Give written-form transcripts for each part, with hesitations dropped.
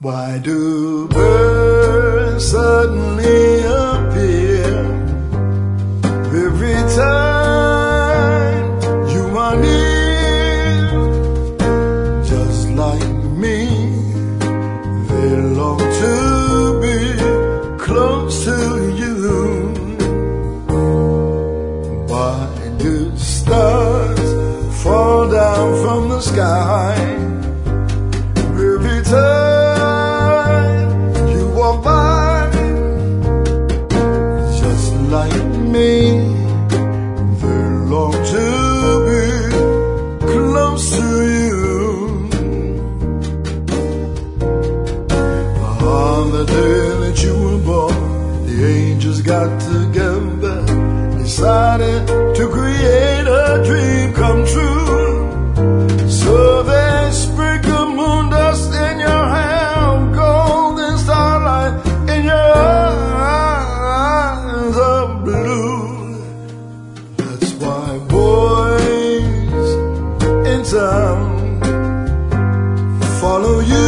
Why do birds suddenly appear every time you are near? Just like me, they long to be close to you. Why do stars fall down from the sky every time you walk by? Just like me, they long to be close to you. On the day that you were born, the angels got together, decided to create a dream come true. So they sprinkle moon dust in your hair, golden starlight in your eyes of blue. That's why boys in town follow you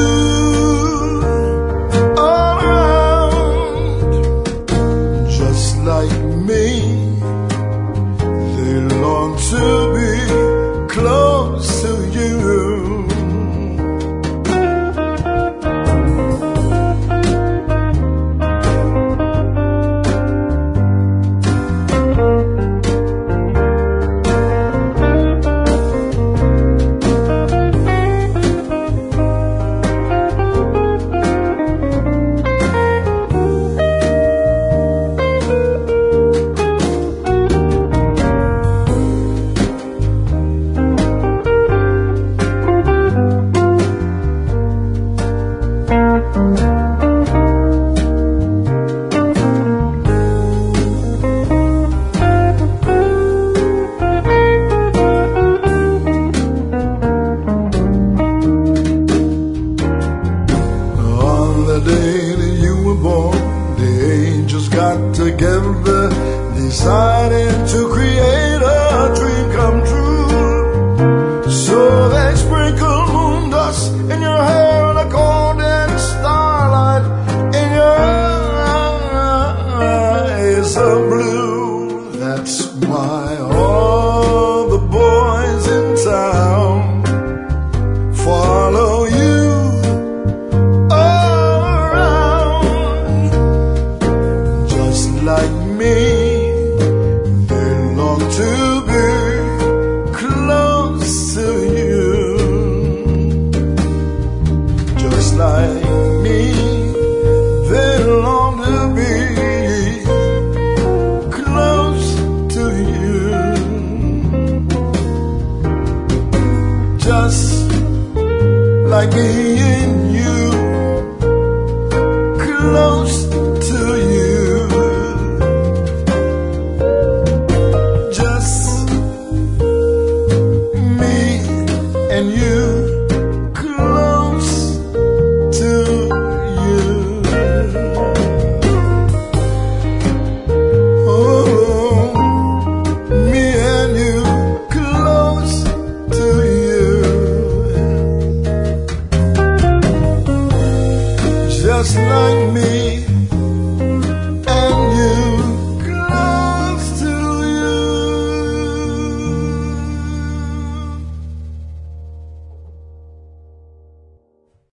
all around. Just like me, they long to be close to you. The day that you were born, the angels got together, decided to create a dream come true. So they sprinkle moon dust in your hair and a golden starlight in your eyes of blue. That's why all the boys in town follow you. Like me, they long to be close to you. Just like me, they long to be close to you. Just like me and you, close to you. And you close to you. Oh, me and you close to you. Just like me.